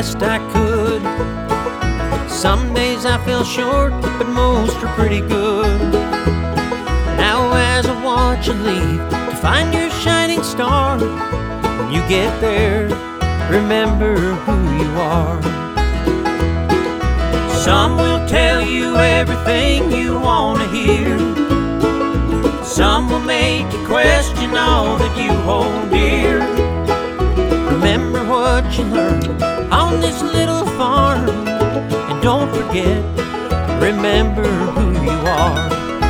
best I could. Some days I fell short, but most are pretty good. Now as I watch you leave to find your shining star, when you get there, remember who you are. Some will tell you everything you want to hear. Some will make you question all that you hold dear. Remember what you learned on this little farm, and don't forget, remember who you are.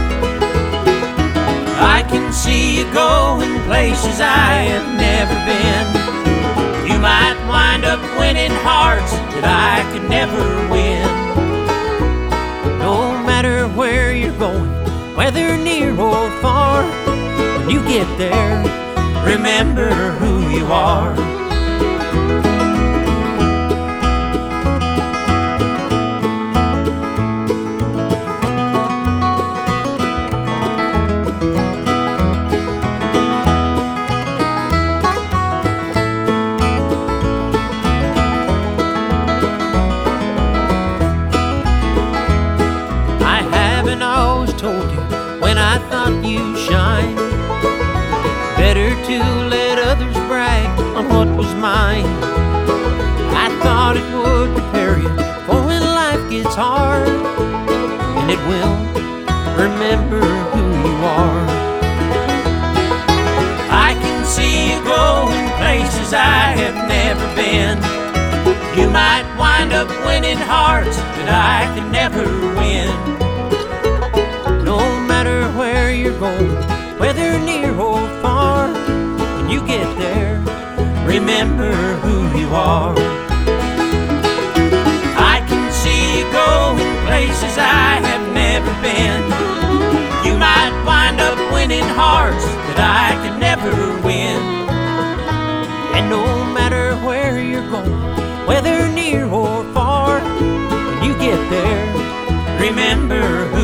I can see you going places I have never been. You might wind up winning hearts that I could never win. No matter where you're going, whether near or far, when you get there, remember who you are. Told you when I thought you shine, better to let others brag on what was mine. I thought it would prepare you for when life gets hard, and it will. Remember who you are. I can see you going places I have never been. You might wind up winning hearts that I could never win. No matter where you're going, whether near or far, when you get there, remember who you are. I can see you going places I have never been. You might wind up winning hearts that I could never win. And no matter where you're going, whether near or far, when you get there, remember who